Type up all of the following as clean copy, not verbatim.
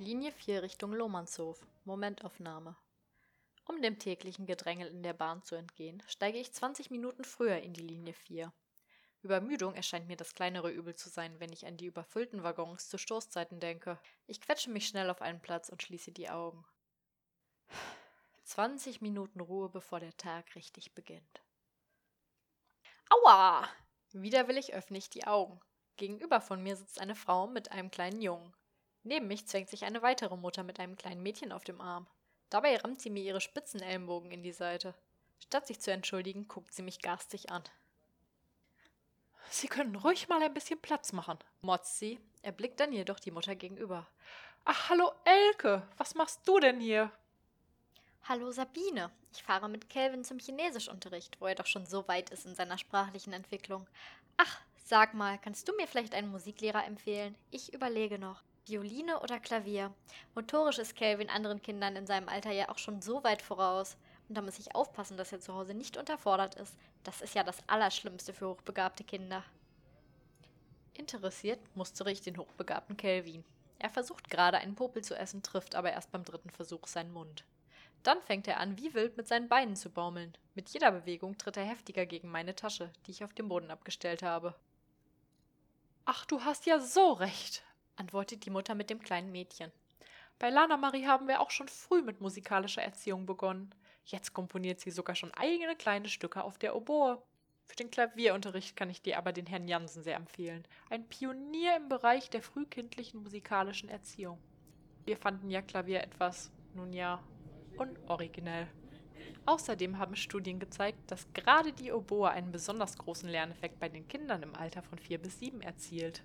Linie 4 Richtung Lohmannshof. Momentaufnahme. Um dem täglichen Gedrängel in der Bahn zu entgehen, steige ich 20 Minuten früher in die Linie 4. Übermüdung erscheint mir das kleinere Übel zu sein, wenn ich an die überfüllten Waggons zu Stoßzeiten denke. Ich quetsche mich schnell auf einen Platz und schließe die Augen. 20 Minuten Ruhe, bevor der Tag richtig beginnt. Aua! Widerwillig öffne ich die Augen. Gegenüber von mir sitzt eine Frau mit einem kleinen Jungen. Neben mich zwängt sich eine weitere Mutter mit einem kleinen Mädchen auf dem Arm. Dabei rammt sie mir ihre spitzen Ellenbogen in die Seite. Statt sich zu entschuldigen, guckt sie mich garstig an. »Sie können ruhig mal ein bisschen Platz machen«, motzt sie, erblickt dann jedoch die Mutter gegenüber. »Ach, hallo Elke, was machst du denn hier?« »Hallo Sabine, ich fahre mit Kelvin zum Chinesischunterricht, wo er doch schon so weit ist in seiner sprachlichen Entwicklung. Ach, sag mal, kannst du mir vielleicht einen Musiklehrer empfehlen? Ich überlege noch. Violine oder Klavier? Motorisch ist Kelvin anderen Kindern in seinem Alter ja auch schon so weit voraus. Und da muss ich aufpassen, dass er zu Hause nicht unterfordert ist. Das ist ja das Allerschlimmste für hochbegabte Kinder.« Interessiert mustere ich den hochbegabten Kelvin. Er versucht gerade einen Popel zu essen, trifft aber erst beim 3. Versuch seinen Mund. Dann fängt er an, wie wild mit seinen Beinen zu baumeln. Mit jeder Bewegung tritt er heftiger gegen meine Tasche, die ich auf dem Boden abgestellt habe. »Ach, du hast ja so recht«, antwortet die Mutter mit dem kleinen Mädchen. »Bei Lana Marie haben wir auch schon früh mit musikalischer Erziehung begonnen. Jetzt komponiert sie sogar schon eigene kleine Stücke auf der Oboe. Für den Klavierunterricht kann ich dir aber den Herrn Jansen sehr empfehlen. Ein Pionier im Bereich der frühkindlichen musikalischen Erziehung. Wir fanden ja Klavier etwas, nun ja, unoriginell. Außerdem haben Studien gezeigt, dass gerade die Oboe einen besonders großen Lerneffekt bei den Kindern im Alter von 4 bis 7 erzielt.«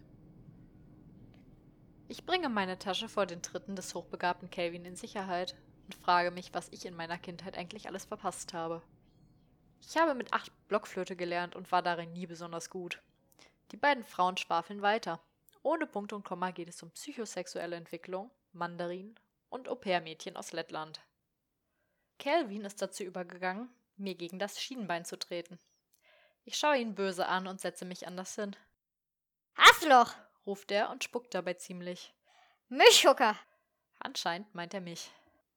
Ich bringe meine Tasche vor den Tritten des hochbegabten Kelvin in Sicherheit und frage mich, was ich in meiner Kindheit eigentlich alles verpasst habe. Ich habe mit 8 Blockflöte gelernt und war darin nie besonders gut. Die beiden Frauen schwafeln weiter. Ohne Punkt und Komma geht es um psychosexuelle Entwicklung, Mandarin und Au-pair-Mädchen aus Lettland. Kelvin ist dazu übergegangen, mir gegen das Schienbein zu treten. Ich schaue ihn böse an und setze mich anders hin. »Hassloch«, ruft er und spuckt dabei ziemlich. »Milchschucker«. Anscheinend meint er mich.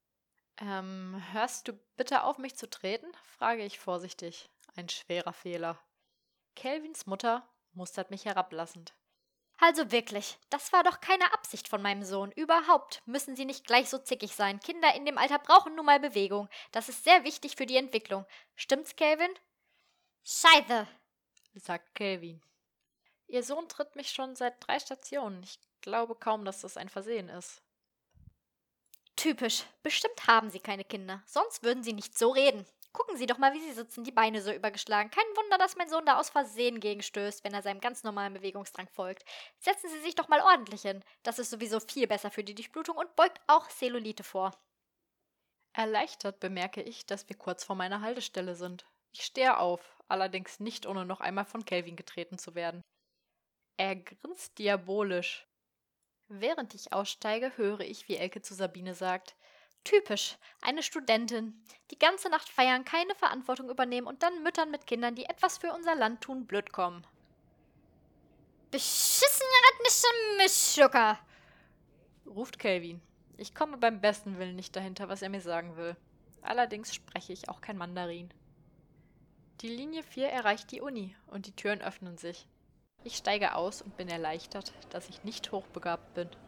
Hörst du bitte auf, mich zu treten?« frage ich vorsichtig. Ein schwerer Fehler. Kelvins Mutter mustert mich herablassend. »Also wirklich, das war doch keine Absicht von meinem Sohn. Überhaupt müssen Sie nicht gleich so zickig sein. Kinder in dem Alter brauchen nun mal Bewegung. Das ist sehr wichtig für die Entwicklung. Stimmt's, Kelvin?« »Scheiße«, sagt Kelvin. Ihr Sohn tritt mich schon seit 3 Stationen. Ich glaube kaum, dass das ein Versehen ist. »Typisch. Bestimmt haben Sie keine Kinder. Sonst würden Sie nicht so reden. Gucken Sie doch mal, wie Sie sitzen, die Beine so übergeschlagen. Kein Wunder, dass mein Sohn da aus Versehen gegenstößt, wenn er seinem ganz normalen Bewegungsdrang folgt. Setzen Sie sich doch mal ordentlich hin. Das ist sowieso viel besser für die Durchblutung und beugt auch Zellulite vor.« Erleichtert bemerke ich, dass wir kurz vor meiner Haltestelle sind. Ich stehe auf, allerdings nicht ohne noch einmal von Kelvin getreten zu werden. Er grinst diabolisch. Während ich aussteige, höre ich, wie Elke zu Sabine sagt: »Typisch, eine Studentin. Die ganze Nacht feiern, keine Verantwortung übernehmen und dann Müttern mit Kindern, die etwas für unser Land tun, blöd kommen.« »Beschissene rhythmische Mischschucker«, ruft Kelvin. Ich komme beim besten Willen nicht dahinter, was er mir sagen will. Allerdings spreche ich auch kein Mandarin. Die Linie 4 erreicht die Uni und die Türen öffnen sich. Ich steige aus und bin erleichtert, dass ich nicht hochbegabt bin.